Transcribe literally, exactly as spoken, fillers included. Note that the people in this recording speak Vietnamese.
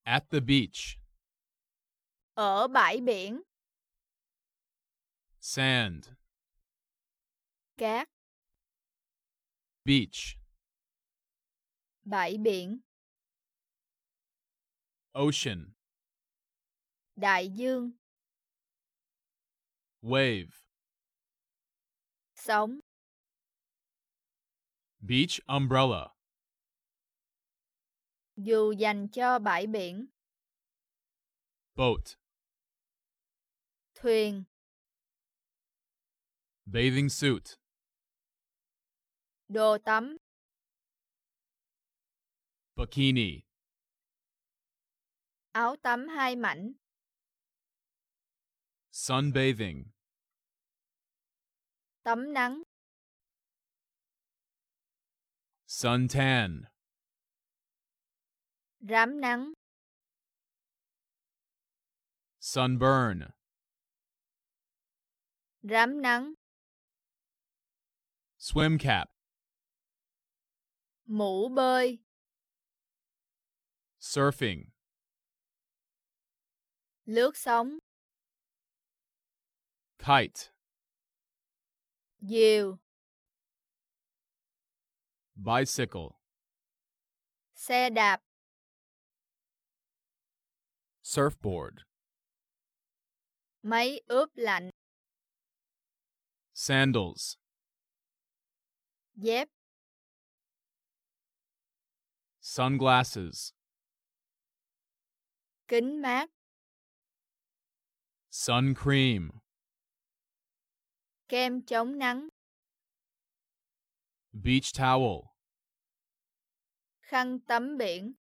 At the beach. Ở bãi biển. Sand. Cát. Beach. Bãi biển. Ocean. Đại dương. Wave. Sóng. Beach umbrella. Dù dành cho bãi biển. Boat. Thuyền. Bathing suit. Đồ tắm. Bikini. Áo tắm hai mảnh. Sunbathing. Tắm nắng. Suntan. Rám nắng. Sunburn. Rám nắng. Swim cap. Mũ bơi. Surfing. Lướt sóng. Kite. Diều. Bicycle. Xe đạp. Surfboard. Máy ướp lạnh. Sandals. Dép. Sunglasses. Kính mát. Sun cream. Kem chống nắng. Beach towel. Khăn tắm biển.